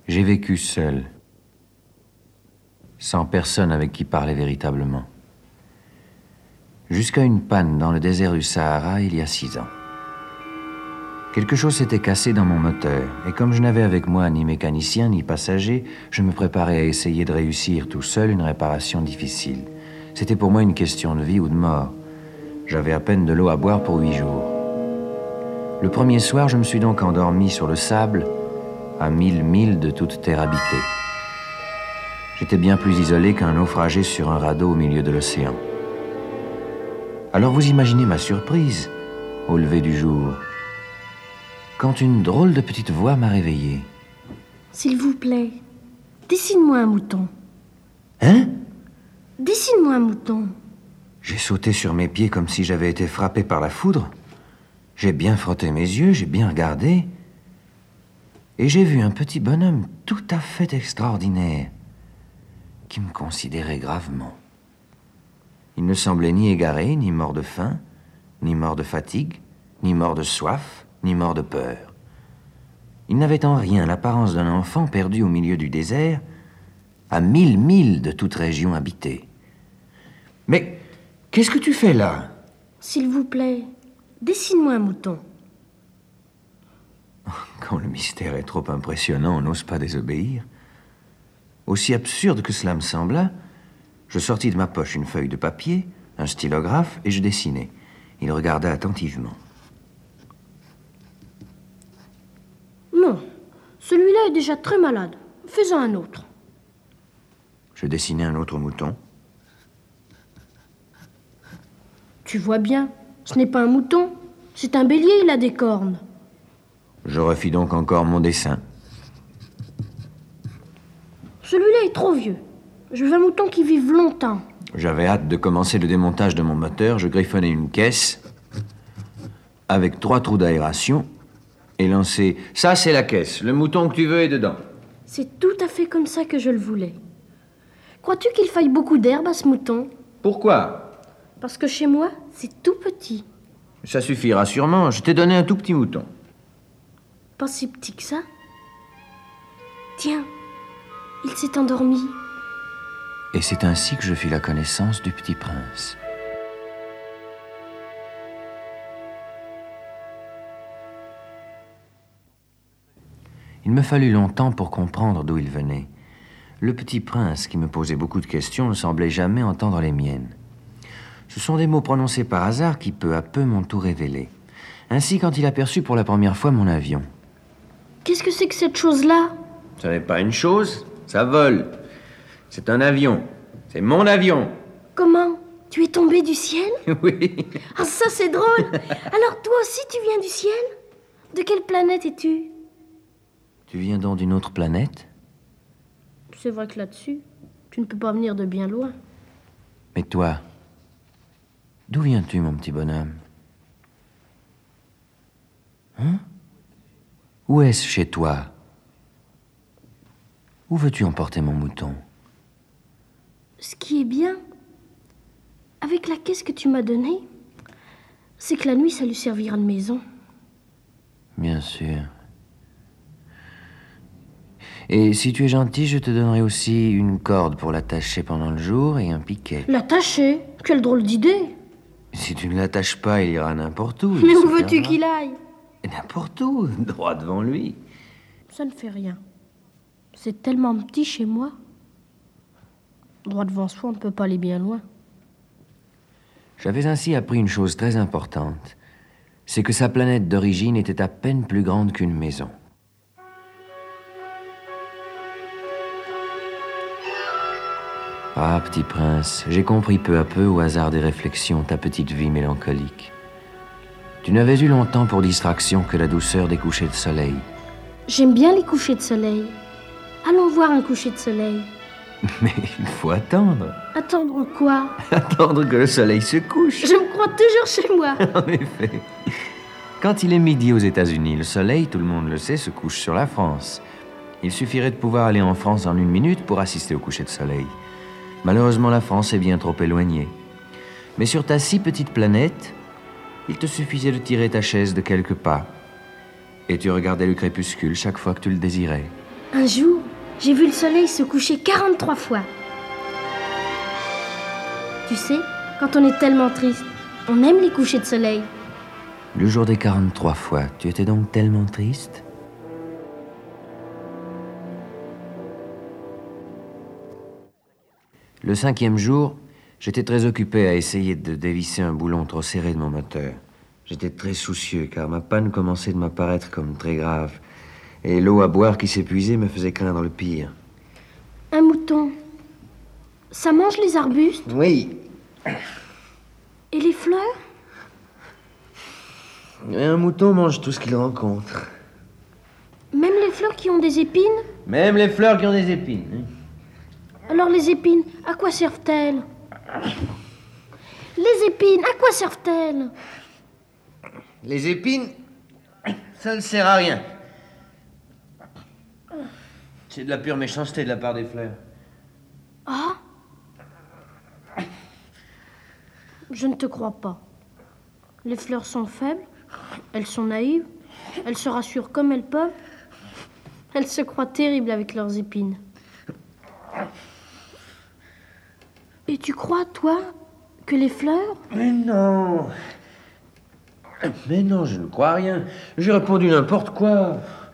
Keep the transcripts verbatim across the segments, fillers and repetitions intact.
J'ai vécu seul, sans personne avec qui parler véritablement. Jusqu'à une panne dans le désert du Sahara il y a six ans. Quelque chose s'était cassé dans mon moteur, et comme je n'avais avec moi ni mécanicien ni passager, je me préparais à essayer de réussir tout seul une réparation difficile. C'était pour moi une question de vie ou de mort. J'avais à peine de l'eau à boire pour huit jours. Le premier soir, je me suis donc endormi sur le sable, à mille milles de toute terre habitée. J'étais bien plus isolé qu'un naufragé sur un radeau au milieu de l'océan. Alors vous imaginez ma surprise, au lever du jour, quand une drôle de petite voix m'a réveillé. S'il vous plaît, dessine-moi un mouton. Hein? Dessine-moi un mouton. J'ai sauté sur mes pieds comme si j'avais été frappé par la foudre. J'ai bien frotté mes yeux, j'ai bien regardé. Et j'ai vu un petit bonhomme tout à fait extraordinaire qui me considérait gravement. Il ne semblait ni égaré, ni mort de faim, ni mort de fatigue, ni mort de soif, ni mort de peur. Il n'avait en rien l'apparence d'un enfant perdu au milieu du désert, à mille milles de toute région habitée. Mais qu'est-ce que tu fais là? S'il vous plaît, dessine-moi un mouton. Quand le mystère est trop impressionnant, on n'ose pas désobéir. Aussi absurde que cela me sembla, je sortis de ma poche une feuille de papier, un stylographe, et je dessinai. Il regarda attentivement. Non, celui-là est déjà très malade. Fais-en un autre. Je dessinai un autre mouton. Tu vois bien, ce n'est pas un mouton, c'est un bélier, il a des cornes. Je refis donc encore mon dessin. Celui-là est trop vieux. Je veux un mouton qui vive longtemps. J'avais hâte de commencer le démontage de mon moteur. Je griffonnai une caisse avec trois trous d'aération et lançai. Ça, c'est la caisse. Le mouton que tu veux est dedans. C'est tout à fait comme ça que je le voulais. Crois-tu qu'il faille beaucoup d'herbe à ce mouton? Pourquoi? Parce que chez moi, c'est tout petit. Ça suffira sûrement. Je t'ai donné un tout petit mouton. Pas si petit que ça. Tiens, il s'est endormi. Et c'est ainsi que je fis la connaissance du petit prince. Il me fallut longtemps pour comprendre d'où il venait. Le petit prince, qui me posait beaucoup de questions, ne semblait jamais entendre les miennes. Ce sont des mots prononcés par hasard qui, peu à peu, m'ont tout révélé. Ainsi, quand il aperçut pour la première fois mon avion. Qu'est-ce que c'est que cette chose-là? Ça n'est pas une chose, ça vole. C'est un avion. C'est mon avion. Comment? Tu es tombé du ciel? Oui. Ah, ça c'est drôle. Alors toi aussi tu viens du ciel? De quelle planète es-tu? Tu viens donc d'une autre planète? C'est vrai que là-dessus, tu ne peux pas venir de bien loin. Mais toi, d'où viens-tu, mon petit bonhomme? Hein? Où est-ce chez toi? Où veux-tu emporter mon mouton? Ce qui est bien, avec la caisse que tu m'as donnée, c'est que la nuit, ça lui servira de maison. Bien sûr. Et si tu es gentil, je te donnerai aussi une corde pour l'attacher pendant le jour et un piquet. L'attacher? Quelle drôle d'idée! Si tu ne l'attaches pas, il ira n'importe où. Mais où veux-tu qu'il aille? N'importe où, droit devant lui. Ça ne fait rien. C'est tellement petit chez moi. Droit devant soi, on ne peut pas aller bien loin. J'avais ainsi appris une chose très importante. C'est que sa planète d'origine était à peine plus grande qu'une maison. Ah, petit prince, j'ai compris peu à peu, au hasard des réflexions, ta petite vie mélancolique. Tu n'avais eu longtemps pour distraction que la douceur des couchers de soleil. J'aime bien les couchers de soleil. Allons voir un coucher de soleil. Mais il faut attendre. Attendre quoi? Attendre que le soleil se couche. Je me crois toujours chez moi. En effet. Quand il est midi aux États-Unis, le soleil, tout le monde le sait, se couche sur la France. Il suffirait de pouvoir aller en France en une minute pour assister au coucher de soleil. Malheureusement, la France est bien trop éloignée. Mais sur ta si petite planète, il te suffisait de tirer ta chaise de quelques pas. Et tu regardais le crépuscule chaque fois que tu le désirais. Un jour, j'ai vu le soleil se coucher quarante-trois fois. Tu sais, quand on est tellement triste, on aime les couchers de soleil. Le jour des quarante-trois fois, tu étais donc tellement triste? Le cinquième jour, j'étais très occupé à essayer de dévisser un boulon trop serré de mon moteur. J'étais très soucieux car ma panne commençait de m'apparaître comme très grave. Et l'eau à boire qui s'épuisait me faisait craindre le pire. Un mouton, ça mange les arbustes? Oui. Et les fleurs? Et un mouton mange tout ce qu'il rencontre. Même les fleurs qui ont des épines? Même les fleurs qui ont des épines. Hein. Alors les épines, à quoi servent-elles? Les épines, à quoi servent-elles? Les épines, ça ne sert à rien. C'est de la pure méchanceté de la part des fleurs. Ah? Je ne te crois pas. Les fleurs sont faibles, elles sont naïves, elles se rassurent comme elles peuvent. Elles se croient terribles avec leurs épines. Et tu crois, toi, que les fleurs... Mais non. Mais non, je ne crois rien. J'ai répondu n'importe quoi.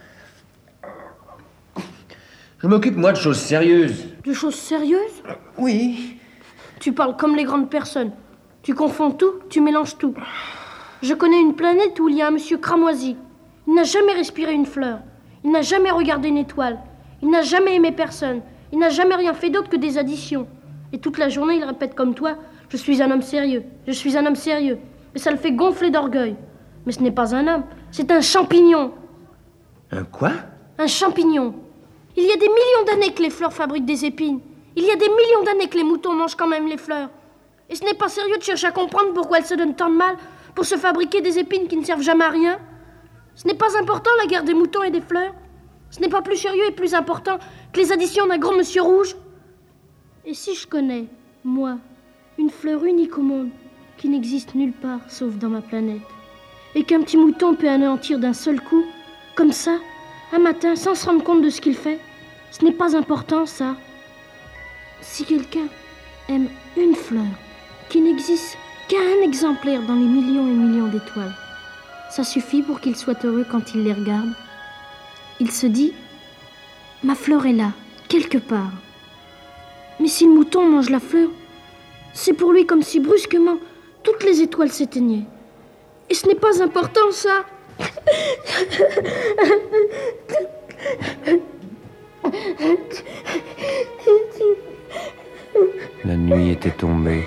Je m'occupe, moi, de choses sérieuses. De choses sérieuses? Oui. Tu parles comme les grandes personnes. Tu confonds tout, tu mélanges tout. Je connais une planète où il y a un monsieur cramoisi. Il n'a jamais respiré une fleur. Il n'a jamais regardé une étoile. Il n'a jamais aimé personne. Il n'a jamais rien fait d'autre que des additions. Et toute la journée, il répète comme toi, « Je suis un homme sérieux, je suis un homme sérieux. » Et ça le fait gonfler d'orgueil. Mais ce n'est pas un homme, c'est un champignon. Un quoi? Un champignon. Il y a des millions d'années que les fleurs fabriquent des épines. Il y a des millions d'années que les moutons mangent quand même les fleurs. Et ce n'est pas sérieux de chercher à comprendre pourquoi elles se donnent tant de mal pour se fabriquer des épines qui ne servent jamais à rien. Ce n'est pas important, la guerre des moutons et des fleurs. Ce n'est pas plus sérieux et plus important que les additions d'un grand monsieur rouge. Et si je connais, moi, une fleur unique au monde qui n'existe nulle part sauf dans ma planète, et qu'un petit mouton peut anéantir d'un seul coup, comme ça, un matin, sans se rendre compte de ce qu'il fait, ce n'est pas important, ça. Si quelqu'un aime une fleur qui n'existe qu'un exemplaire dans les millions et millions d'étoiles, ça suffit pour qu'il soit heureux quand il les regarde. Il se dit, ma fleur est là, quelque part. Mais si le mouton mange la fleur, c'est pour lui comme si brusquement toutes les étoiles s'éteignaient. Et ce n'est pas important, ça. La nuit était tombée.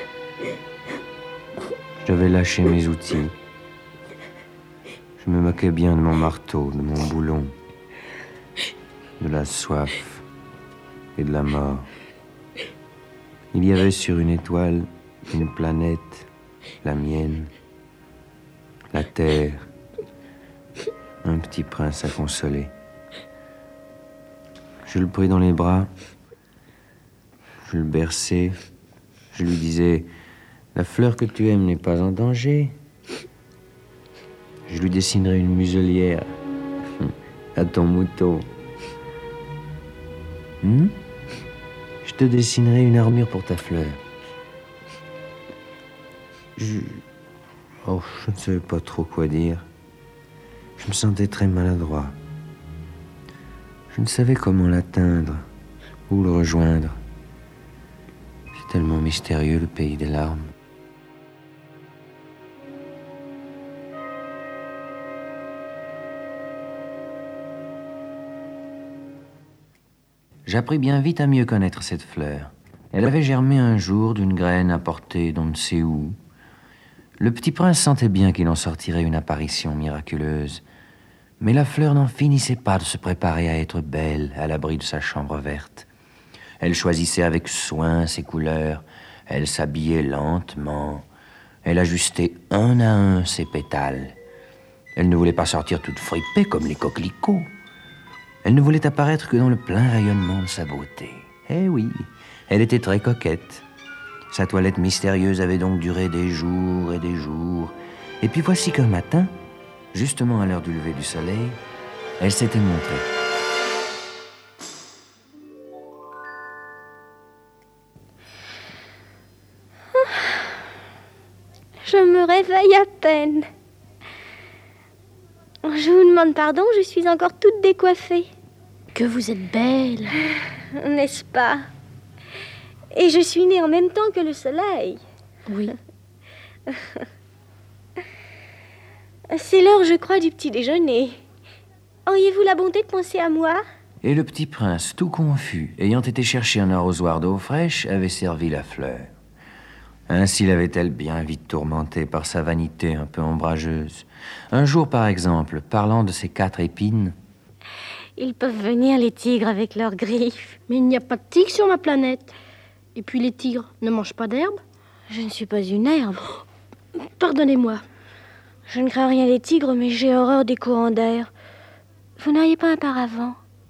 J'avais lâché mes outils. Je me moquais bien de mon marteau, de mon boulon, de la soif et de la mort. Il y avait sur une étoile une planète, la mienne, la terre, un petit prince à consoler. Je le pris dans les bras, je le berçais, je lui disais « La fleur que tu aimes n'est pas en danger ». Je lui dessinerai une muselière à ton mouton. Hmm? Je te dessinerai une armure pour ta fleur. Je... Oh, je ne savais pas trop quoi dire. Je me sentais très maladroit. Je ne savais comment l'atteindre, ou le rejoindre. C'est tellement mystérieux, le pays des larmes. J'appris bien vite à mieux connaître cette fleur. Elle avait germé un jour d'une graine apportée d'on ne sait où. Le petit prince sentait bien qu'il en sortirait une apparition miraculeuse. Mais la fleur n'en finissait pas de se préparer à être belle à l'abri de sa chambre verte. Elle choisissait avec soin ses couleurs, elle s'habillait lentement, elle ajustait un à un ses pétales. Elle ne voulait pas sortir toute fripée comme les coquelicots. Elle ne voulait apparaître que dans le plein rayonnement de sa beauté. Eh oui, elle était très coquette. Sa toilette mystérieuse avait donc duré des jours et des jours. Et puis voici qu'un matin, justement à l'heure du lever du soleil, elle s'était montrée. Je me réveille à peine. Je vous demande pardon, je suis encore toute décoiffée. Que vous êtes belle. N'est-ce pas? Et je suis née en même temps que le soleil. Oui. C'est l'heure, je crois, du petit déjeuner. Auriez-vous la bonté de penser à moi? Et le petit prince, tout confus, ayant été chercher un arrosoir d'eau fraîche, avait servi la fleur. Ainsi l'avait-elle bien vite tourmentée par sa vanité un peu ombrageuse. Un jour, par exemple, parlant de ses quatre épines... Ils peuvent venir, les tigres, avec leurs griffes. Mais il n'y a pas de tigres sur ma planète. Et puis les tigres ne mangent pas d'herbe. Je ne suis pas une herbe. Oh, pardonnez-moi. Je ne crains rien des tigres, mais j'ai horreur des courants d'air. Vous n'auriez pas un paravent?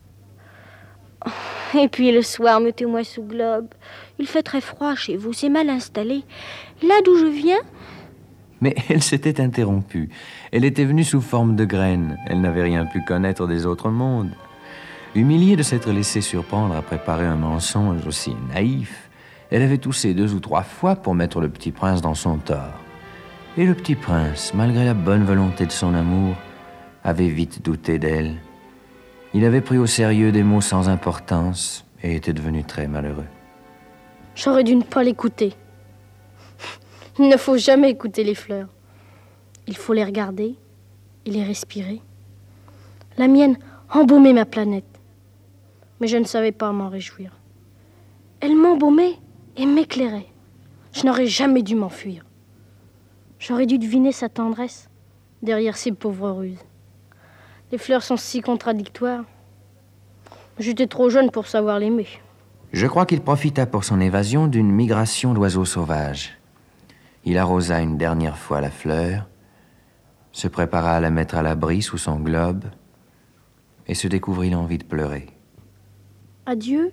Et puis le soir, mettez-moi sous globe. Il fait très froid chez vous, c'est mal installé. Là d'où je viens... Mais elle s'était interrompue. Elle était venue sous forme de graine. Elle n'avait rien pu connaître des autres mondes. Humiliée de s'être laissée surprendre à préparer un mensonge aussi naïf, elle avait toussé deux ou trois fois pour mettre le petit prince dans son tort. Et le petit prince, malgré la bonne volonté de son amour, avait vite douté d'elle. Il avait pris au sérieux des mots sans importance et était devenu très malheureux. J'aurais dû ne pas l'écouter. Il ne faut jamais écouter les fleurs. Il faut les regarder et les respirer. La mienne embaumait ma planète. Mais je ne savais pas m'en réjouir. Elle m'embaumait et m'éclairait. Je n'aurais jamais dû m'enfuir. J'aurais dû deviner sa tendresse derrière ces pauvres ruses. Les fleurs sont si contradictoires. J'étais trop jeune pour savoir l'aimer. Je crois qu'il profita pour son évasion d'une migration d'oiseaux sauvages. Il arrosa une dernière fois la fleur, se prépara à la mettre à l'abri sous son globe et se découvrit l'envie de pleurer. Adieu.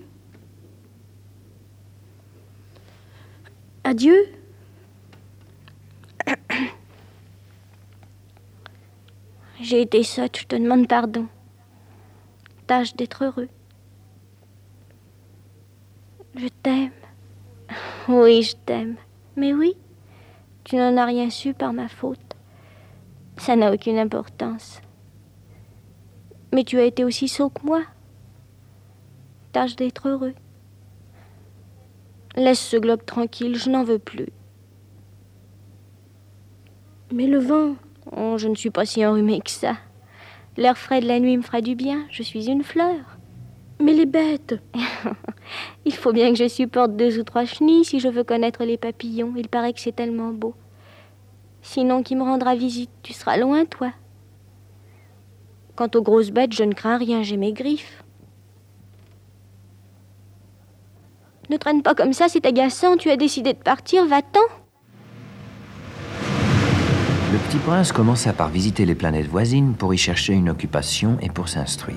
Adieu. J'ai été sotte, je te demande pardon. Tâche d'être heureux. Je t'aime. Oui, je t'aime. Mais oui, tu n'en as rien su par ma faute. Ça n'a aucune importance. Mais tu as été aussi sot que moi. Tâche d'être heureux. Laisse ce globe tranquille, je n'en veux plus. Mais le vent... Oh, je ne suis pas si enrhumée que ça. L'air frais de la nuit me fera du bien. Je suis une fleur. Mais les bêtes... Il faut bien que je supporte deux ou trois chenilles si je veux connaître les papillons. Il paraît que c'est tellement beau. Sinon, qui me rendra visite? Tu seras loin, toi. Quant aux grosses bêtes, je ne crains rien, j'ai mes griffes. Ne traîne pas comme ça, c'est agaçant. Tu as décidé de partir, va-t'en. Le petit prince commença par visiter les planètes voisines pour y chercher une occupation et pour s'instruire.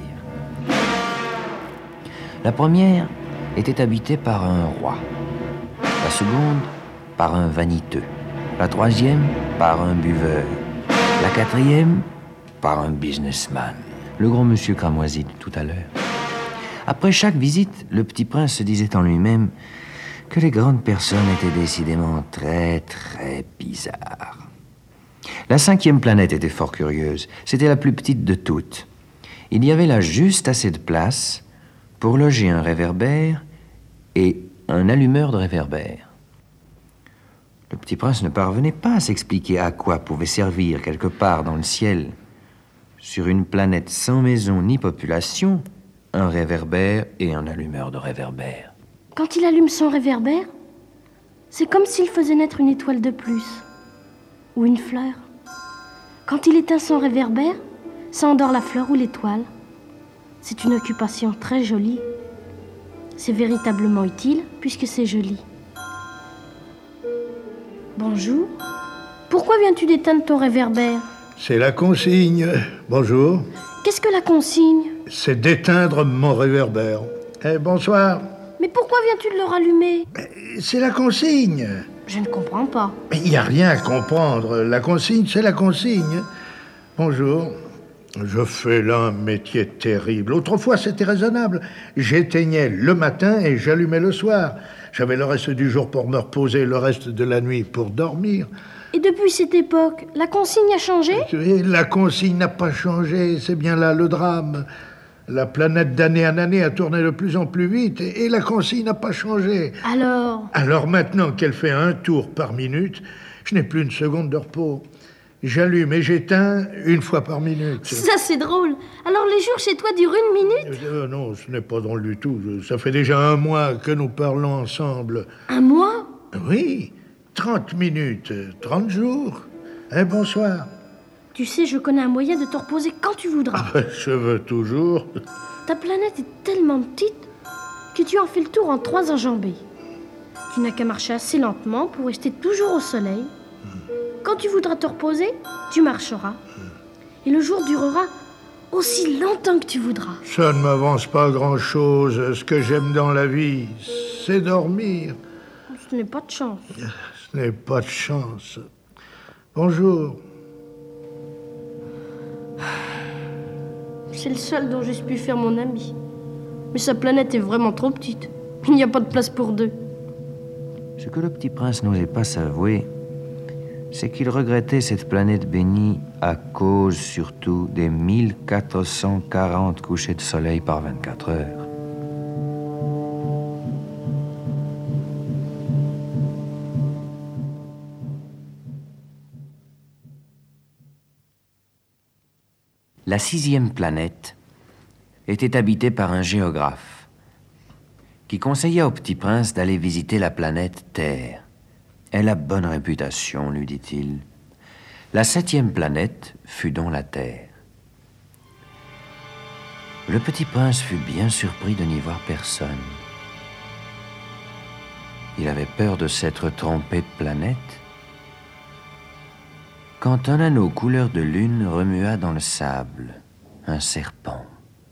La première était habitée par un roi, la seconde par un vaniteux, la troisième par un buveur, la quatrième par un businessman, le gros monsieur cramoisi de tout à l'heure. Après chaque visite, le petit prince se disait en lui-même que les grandes personnes étaient décidément très, très bizarres. La cinquième planète était fort curieuse. C'était la plus petite de toutes. Il y avait là juste assez de place pour loger un réverbère et un allumeur de réverbère. Le petit prince ne parvenait pas à s'expliquer à quoi pouvait servir quelque part dans le ciel, sur une planète sans maison ni population, un réverbère et un allumeur de réverbère. Quand il allume son réverbère, c'est comme s'il faisait naître une étoile de plus, ou une fleur. Quand il éteint son réverbère, ça endort la fleur ou l'étoile. C'est une occupation très jolie. C'est véritablement utile puisque c'est joli. Bonjour. Pourquoi viens-tu d'éteindre ton réverbère? C'est la consigne. Bonjour. Qu'est-ce que la consigne? C'est d'éteindre mon réverbère. Eh, bonsoir. Mais pourquoi viens-tu de le rallumer? C'est la consigne. Je ne comprends pas. Mais il n'y a rien à comprendre. La consigne, c'est la consigne. Bonjour. Je fais là un métier terrible. Autrefois, c'était raisonnable. J'éteignais le matin et j'allumais le soir. J'avais le reste du jour pour me reposer, le reste de la nuit pour dormir. Et depuis cette époque, la consigne a changé? Et la consigne n'a pas changé, c'est bien là le drame. La planète d'année en année a tourné de plus en plus vite et, et la consigne n'a pas changé. Alors? Alors maintenant qu'elle fait un tour par minute, je n'ai plus une seconde de repos. J'allume et j'éteins une fois par minute. Ça, c'est drôle. Alors les jours chez toi durent une minute? Euh, non, ce n'est pas drôle du tout. Ça fait déjà un mois que nous parlons ensemble. Un mois? Oui, trente minutes, trente jours. Eh, bonsoir. Tu sais, je connais un moyen de te reposer quand tu voudras. Ah, je veux toujours. Ta planète est tellement petite que tu en fais le tour en trois enjambées. Tu n'as qu'à marcher assez lentement pour rester toujours au soleil. Quand tu voudras te reposer, tu marcheras. Et le jour durera aussi longtemps que tu voudras. Ça ne m'avance pas grand-chose. Ce que j'aime dans la vie, c'est dormir. Ce n'est pas de chance. Ce n'est pas de chance. Bonjour. C'est le seul dont j'ai pu faire mon ami. Mais sa planète est vraiment trop petite. Il n'y a pas de place pour deux. Ce que le petit prince n'osait pas s'avouer, c'est qu'il regrettait cette planète bénie à cause surtout des mille quatre cent quarante couchers de soleil par vingt-quatre heures. La sixième planète était habitée par un géographe qui conseilla au petit prince d'aller visiter la planète Terre. Elle a bonne réputation, lui dit-il. La septième planète fut donc la Terre. Le petit prince fut bien surpris de n'y voir personne. Il avait peur de s'être trompé de planète. Quand un anneau couleur de lune remua dans le sable, un serpent.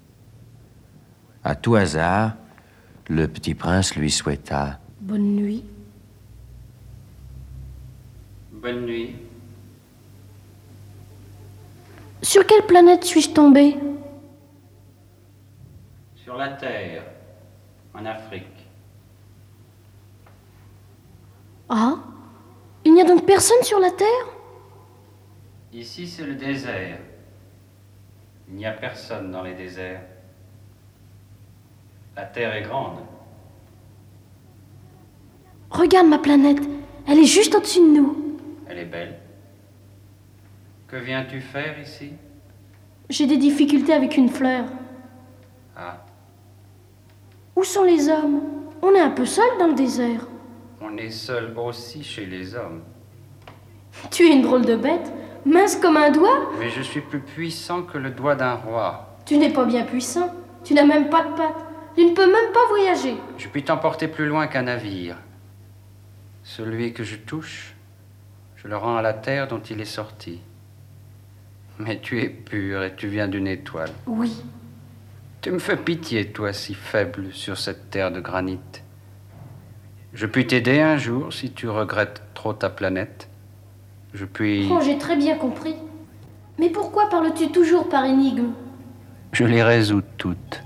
À tout hasard, le petit prince lui souhaita « Bonne nuit ». Bonne nuit. Sur quelle planète suis-je tombé? Sur la Terre, en Afrique. Ah? Il n'y a donc personne sur la Terre? Ici, c'est le désert. Il n'y a personne dans les déserts. La Terre est grande. Regarde ma planète, elle est juste au-dessus de nous. Elle est belle. Que viens-tu faire ici? J'ai des difficultés avec une fleur. Ah, Où sont les hommes? On est un peu seuls dans le désert. on est seul aussi chez les hommes. Tu es une drôle de bête, mince comme un doigt. Mais je suis plus puissant que le doigt d'un roi. Tu n'es pas bien puissant, tu n'as même pas de pattes. Tu ne peux même pas voyager. Je puis t'emporter plus loin qu'un navire. Celui que je touche, je le rends à la terre dont il est sorti. Mais tu es pur et tu viens d'une étoile. Oui. Tu me fais pitié, toi, si faible sur cette terre de granit. Je puis t'aider un jour si tu regrettes trop ta planète. Je puis... Oh, j'ai très bien compris. Mais pourquoi parles-tu toujours par énigme? Je les résous toutes.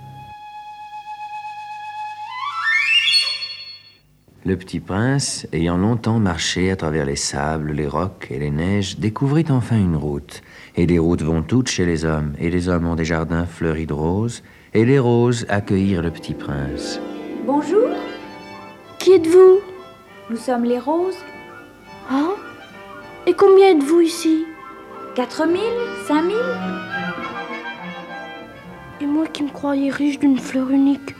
Le petit prince, ayant longtemps marché à travers les sables, les rocs et les neiges, découvrit enfin une route. Et les routes vont toutes chez les hommes, et les hommes ont des jardins fleuris de roses, et les roses accueillirent le petit prince. Bonjour, Qui êtes-vous? nous sommes les roses. Ah? Et combien êtes-vous ici? Quatre mille, cinq mille. Et moi qui me croyais riche d'une fleur unique.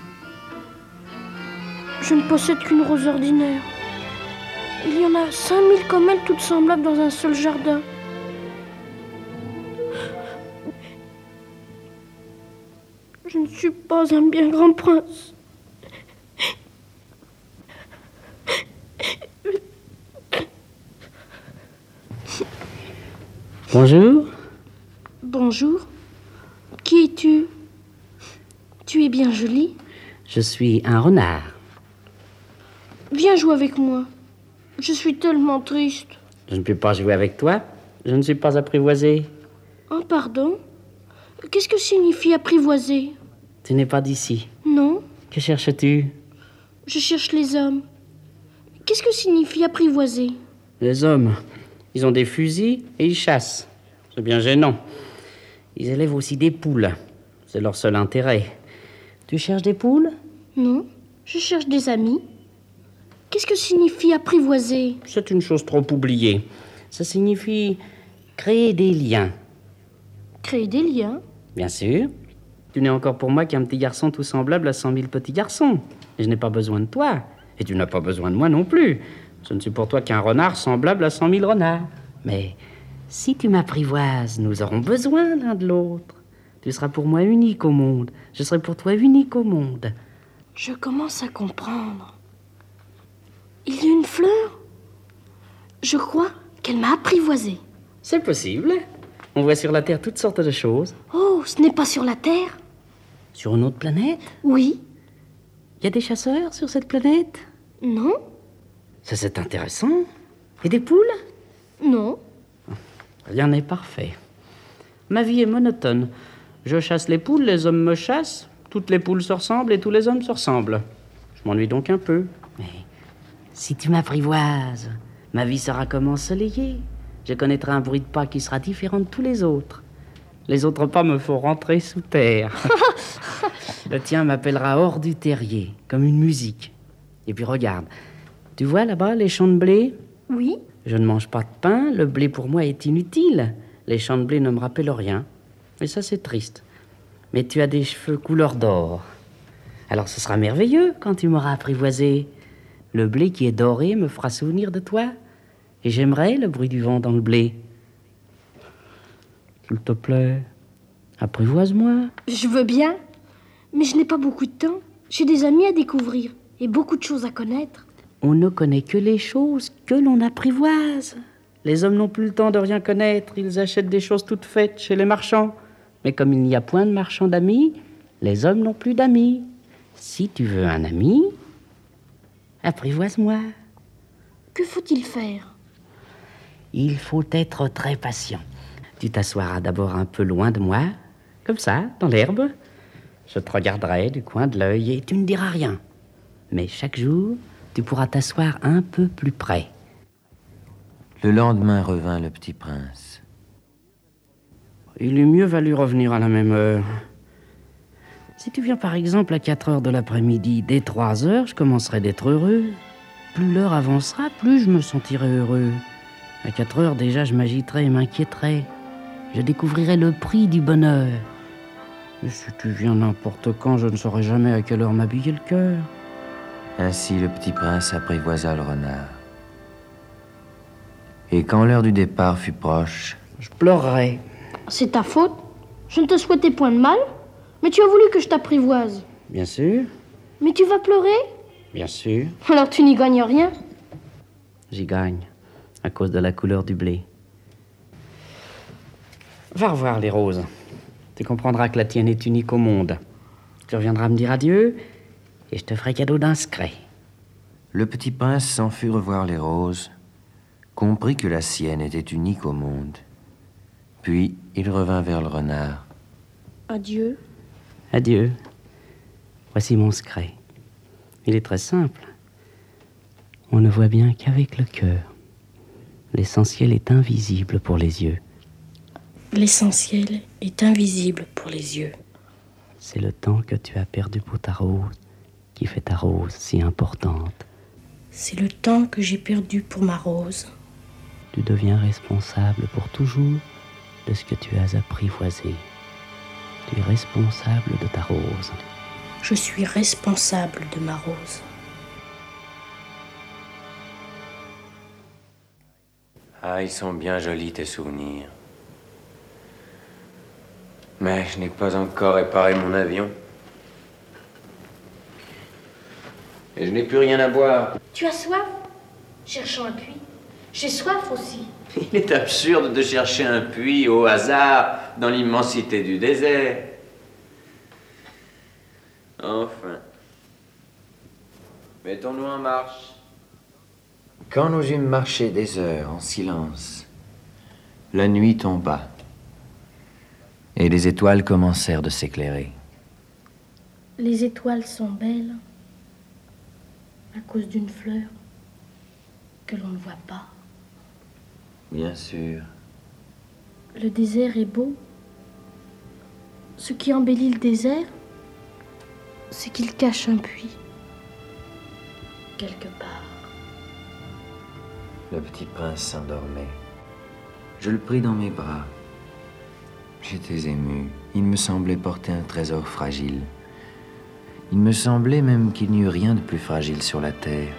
Je ne possède qu'une rose ordinaire. Il y en a cinq mille comme elle, toutes semblables dans un seul jardin. Je ne suis pas un bien grand prince. Bonjour. Bonjour. Qui es-tu? Tu es bien jolie. Je suis un renard. Viens jouer avec moi. Je suis tellement triste. Je ne peux pas jouer avec toi. Je ne suis pas apprivoisé. Oh, pardon. Qu'est-ce que signifie apprivoiser? Tu n'es pas d'ici. Non, Que cherches-tu? je cherche les hommes. Qu'est-ce que signifie apprivoiser? Les hommes. Ils ont des fusils et ils chassent. C'est bien gênant. Ils élèvent aussi des poules. C'est leur seul intérêt. Tu cherches des poules? Non, je cherche des amis. Qu'est-ce que signifie apprivoiser? C'est une chose trop oubliée. Ça signifie créer des liens. Créer des liens. Bien sûr. Tu n'es encore pour moi qu'un petit garçon tout semblable à cent mille petits garçons. Et je n'ai pas besoin de toi. Et tu n'as pas besoin de moi non plus. Je ne suis pour toi qu'un renard semblable à cent mille renards. Mais si tu m'apprivoises, nous aurons besoin l'un de l'autre. Tu seras pour moi unique au monde. Je serai pour toi unique au monde. Je commence à comprendre. Il y a une fleur. Je crois qu'elle m'a apprivoisée. C'est possible. On voit sur la Terre toutes sortes de choses. Oh, ce n'est pas sur la Terre? Sur une autre planète? Oui. Il y a des chasseurs sur cette planète? Non. Ça, c'est intéressant. Et des poules? Non. Rien n'est parfait. Ma vie est monotone. Je chasse les poules, les hommes me chassent. Toutes les poules se ressemblent et tous les hommes se ressemblent. Je m'ennuie donc un peu. Mais si tu m'apprivoises, ma vie sera comme ensoleillée. Je connaîtrai un bruit de pas qui sera différent de tous les autres. Les autres pas me font rentrer sous terre. Le tien m'appellera hors du terrier, comme une musique. Et puis regarde, tu vois là-bas les champs de blé? Oui. Je ne mange pas de pain, le blé pour moi est inutile. Les champs de blé ne me rappellent rien. Et ça, c'est triste. Mais tu as des cheveux couleur d'or. Alors ce sera merveilleux quand tu m'auras apprivoisé. Le blé qui est doré me fera souvenir de toi. Et j'aimerais le bruit du vent dans le blé. S'il te plaît, apprivoise-moi. Je veux bien, mais je n'ai pas beaucoup de temps. J'ai des amis à découvrir et beaucoup de choses à connaître. On ne connaît que les choses que l'on apprivoise. Les hommes n'ont plus le temps de rien connaître. Ils achètent des choses toutes faites chez les marchands. Mais comme il n'y a point de marchands d'amis, les hommes n'ont plus d'amis. Si tu veux un ami, apprivoise-moi. Que faut-il faire? Il faut être très patient. Tu t'assoiras d'abord un peu loin de moi, comme ça, dans l'herbe. Je te regarderai du coin de l'œil et tu ne diras rien. Mais chaque jour, tu pourras t'asseoir un peu plus près. Le lendemain revint le petit prince. Il eût mieux valu revenir à la même heure. Si tu viens par exemple à quatre heures de l'après-midi, dès trois heures, je commencerai d'être heureux. Plus l'heure avancera, plus je me sentirai heureux. À quatre heures déjà, je m'agiterai et m'inquiéterai. Je découvrirai le prix du bonheur. Et si tu viens n'importe quand, je ne saurai jamais à quelle heure m'habiller le cœur. Ainsi le petit prince apprivoisa le renard. Et quand l'heure du départ fut proche, Je pleurerai. C'est ta faute. Je ne te souhaitais point de mal, mais tu as voulu que je t'apprivoise. Bien sûr, Mais tu vas pleurer? bien sûr, Alors tu n'y gagnes rien. j'y gagne, à cause de la couleur du blé. Va revoir les roses. Tu comprendras que la tienne est unique au monde. Tu reviendras me dire adieu, et je te ferai cadeau d'un secret. le petit prince s'en fut revoir les roses, comprit que la sienne était unique au monde. Puis il revint vers le renard. Adieu. Adieu. Voici mon secret. Il est très simple. On ne voit bien qu'avec le cœur. L'essentiel est invisible pour les yeux. L'essentiel est invisible pour les yeux. C'est le temps que tu as perdu pour ta rose qui fait ta rose si importante. C'est le temps que j'ai perdu pour ma rose. Tu deviens responsable pour toujours de ce que tu as apprivoisé. Tu es responsable de ta rose. Je suis responsable de ma rose. Ah, ils sont bien jolis, tes souvenirs. Mais je n'ai pas encore réparé mon avion. Et je n'ai plus rien à boire. Tu as soif? Cherchons un puits. J'ai soif aussi. Il est absurde de chercher un puits au hasard dans l'immensité du désert. Enfin. Mettons-nous en marche. Quand nous eûmes marché des heures en silence, la nuit tomba. Et les étoiles commencèrent de s'éclairer. Les étoiles sont belles à cause d'une fleur que l'on ne voit pas. Bien sûr. Le désert est beau. Ce qui embellit le désert, c'est qu'il cache un puits. Quelque part. Le petit prince s'endormait. Je le pris dans mes bras. J'étais ému. Il me semblait porter un trésor fragile. Il me semblait même qu'il n'y eût rien de plus fragile sur la terre.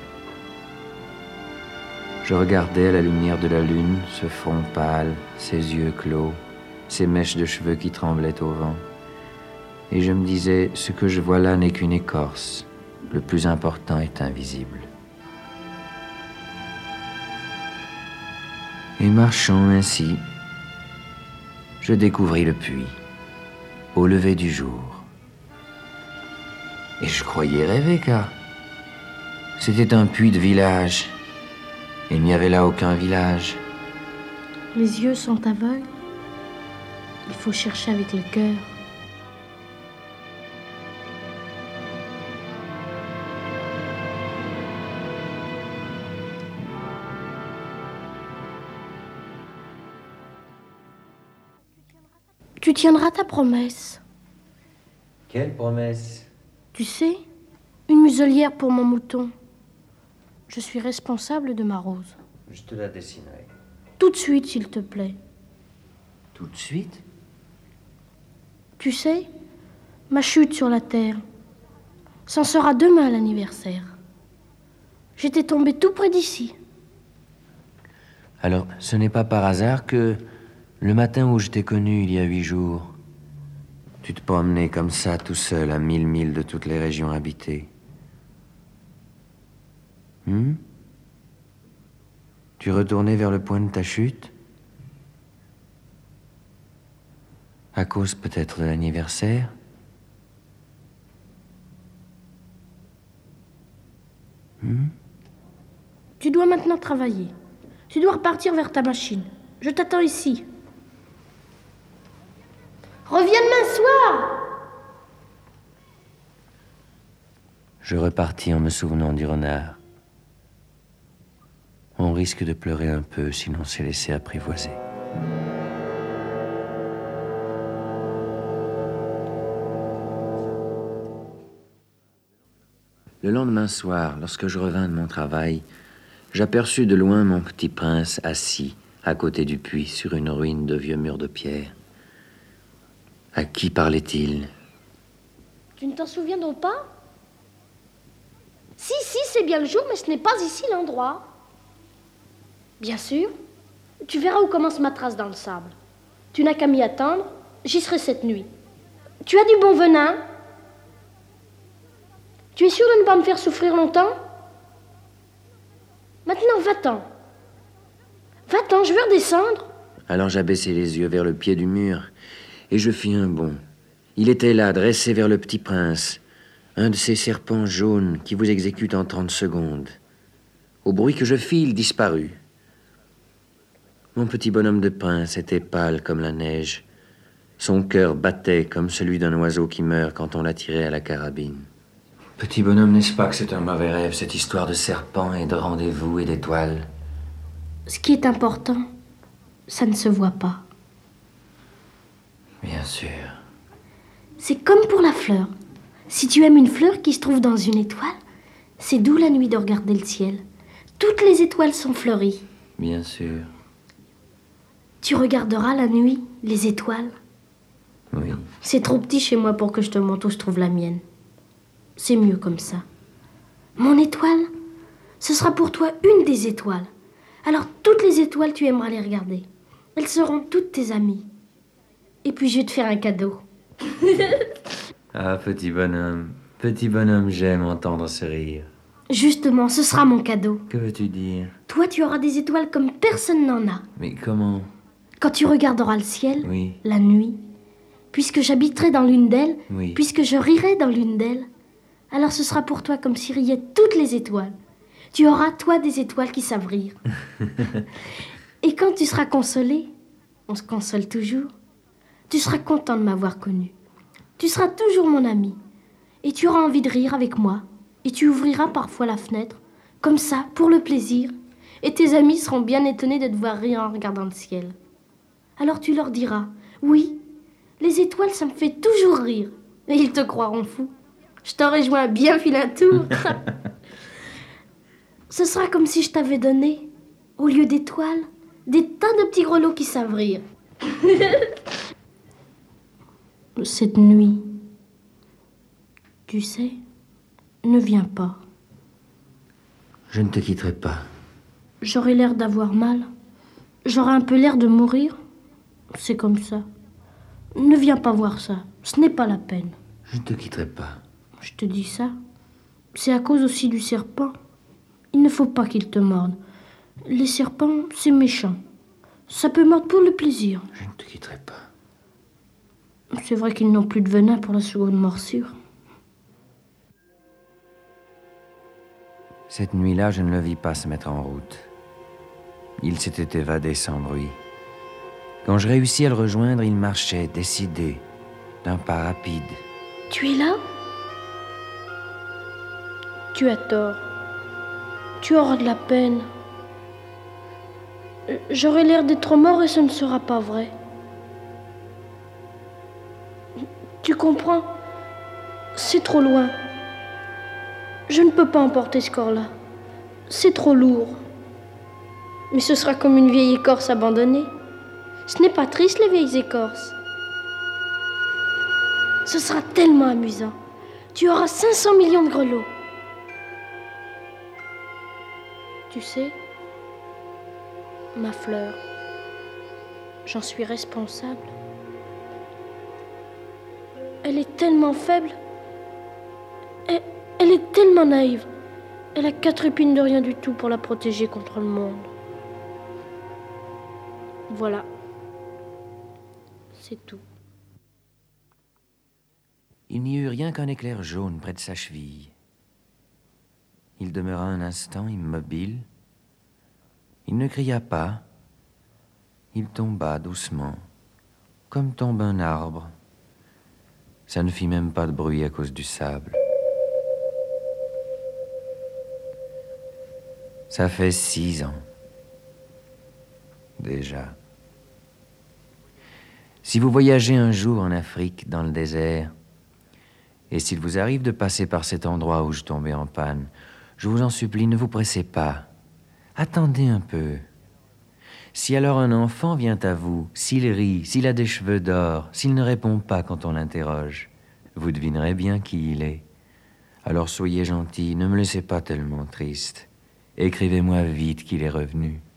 Je regardais à la lumière de la lune ce front pâle, ses yeux clos, ses mèches de cheveux qui tremblaient au vent. Et je me disais, ce que je vois là n'est qu'une écorce. Le plus important est invisible. Et marchant ainsi, je découvris le puits, au lever du jour. Et je croyais rêver, car c'était un puits de village. Il n'y avait là aucun village. Les yeux sont aveugles. Il faut chercher avec le cœur. Tu tiendras ta promesse. Quelle promesse? Tu sais, une muselière pour mon mouton. Je suis responsable de ma rose. Je te la dessinerai. Tout de suite, s'il te plaît. Tout de suite? Tu sais, ma chute sur la terre, c'en sera demain l'anniversaire. J'étais tombée tout près d'ici. Alors, ce n'est pas par hasard que, le matin où je t'ai connu il y a huit jours, tu te promenais comme ça, tout seul, à mille milles de toutes les régions habitées. Hmm? Tu retournais vers le point de ta chute? À cause peut-être de l'anniversaire? Hmm? Tu dois maintenant travailler. Tu dois repartir vers ta machine. Je t'attends ici. Reviens demain soir! Je repartis en me souvenant du renard. On risque de pleurer un peu si l'on s'est laissé apprivoiser. Le lendemain soir, lorsque je revins de mon travail, j'aperçus de loin mon petit prince assis à côté du puits sur une ruine de vieux murs de pierre. À qui parlait-il? Tu ne t'en souviens donc pas? Si, si, c'est bien le jour, mais ce n'est pas ici l'endroit. Bien sûr. Tu verras où commence ma trace dans le sable. Tu n'as qu'à m'y attendre, j'y serai cette nuit. Tu as du bon venin? Tu es sûr de ne pas me faire souffrir longtemps? Maintenant, va-t'en. Va-t'en, je veux redescendre. Alors j'abaissai les yeux vers le pied du mur, et je fis un bond. Il était là, dressé vers le petit prince, un de ces serpents jaunes qui vous exécutent en trente secondes. Au bruit que je fis, il disparut. Mon petit bonhomme de prince était pâle comme la neige. Son cœur battait comme celui d'un oiseau qui meurt quand on l'a tiré à la carabine. Petit bonhomme, n'est-ce pas que c'est un mauvais rêve, cette histoire de serpents et de rendez-vous et d'étoiles? Ce qui est important, ça ne se voit pas. Bien sûr. C'est comme pour la fleur. Si tu aimes une fleur qui se trouve dans une étoile, c'est doux la nuit de regarder le ciel. Toutes les étoiles sont fleuries. Bien sûr. Tu regarderas la nuit, les étoiles. Oui. C'est trop petit chez moi pour que je te montre où se trouve la mienne. C'est mieux comme ça. Mon étoile, ce sera pour toi une des étoiles. Alors toutes les étoiles, tu aimeras les regarder. Elles seront toutes tes amies. Et puis je vais te faire un cadeau. Ah, petit bonhomme. Petit bonhomme, j'aime entendre ce rire. Justement, ce sera mon cadeau. Que veux-tu dire? Toi, tu auras des étoiles comme personne n'en a. Mais comment? Quand tu regarderas le ciel, Oui. la nuit, puisque j'habiterai dans l'une d'elles, Oui. puisque je rirai dans l'une d'elles, alors ce sera pour toi comme si riaient toutes les étoiles. Tu auras, toi, des étoiles qui savent rire. Et quand tu seras consolé, on se console toujours, Tu seras content de m'avoir connu. Tu seras toujours mon ami. Et tu auras envie de rire avec moi. Et tu ouvriras parfois la fenêtre, comme ça, pour le plaisir. Et tes amis seront bien étonnés de te voir rire en regardant le ciel. Alors tu leur diras, oui, les étoiles, ça me fait toujours rire. Et ils te croiront fou. Je t'aurai joué un bien vilain tour. Ce sera comme si je t'avais donné, au lieu d'étoiles, des tas de petits grelots qui savent rire. Cette nuit, tu sais, ne viens pas. Je ne te quitterai pas. J'aurai l'air d'avoir mal. J'aurai un peu l'air de mourir. C'est comme ça. Ne viens pas voir ça. Ce n'est pas la peine. Je ne te quitterai pas. Je te dis ça. C'est à cause aussi du serpent. Il ne faut pas qu'il te morde. Les serpents, c'est méchant. Ça peut mordre pour le plaisir. Je ne te quitterai pas. C'est vrai qu'ils n'ont plus de venin pour la seconde morsure. Cette nuit-là, je ne le vis pas se mettre en route. Il s'était évadé sans bruit. Quand je réussis à le rejoindre, il marchait, décidé, d'un pas rapide. Tu es là ? Tu as tort. Tu auras de la peine. J'aurai l'air d'être mort et ce ne sera pas vrai. Tu comprends ? C'est trop loin. Je ne peux pas emporter ce corps-là. C'est trop lourd. Mais ce sera comme une vieille écorce abandonnée. Ce n'est pas triste, les vieilles écorces. Ce sera tellement amusant. Tu auras cinq cents millions de grelots. Tu sais, ma fleur, j'en suis responsable. Elle est tellement faible. Elle, elle est tellement naïve. Elle a quatre épines de rien du tout pour la protéger contre le monde. Voilà. C'est tout. Il n'y eut rien qu'un éclair jaune près de sa cheville. Il demeura un instant immobile. Il ne cria pas. Il tomba doucement, comme tombe un arbre. Ça ne fit même pas de bruit à cause du sable. Ça fait six ans. Déjà. Si vous voyagez un jour en Afrique, dans le désert, et s'il vous arrive de passer par cet endroit où je tombais en panne, je vous en supplie, ne vous pressez pas. Attendez un peu. Si alors un enfant vient à vous, s'il rit, s'il a des cheveux d'or, s'il ne répond pas quand on l'interroge, vous devinerez bien qui il est. Alors soyez gentil, ne me laissez pas tellement triste. Écrivez-moi vite qu'il est revenu.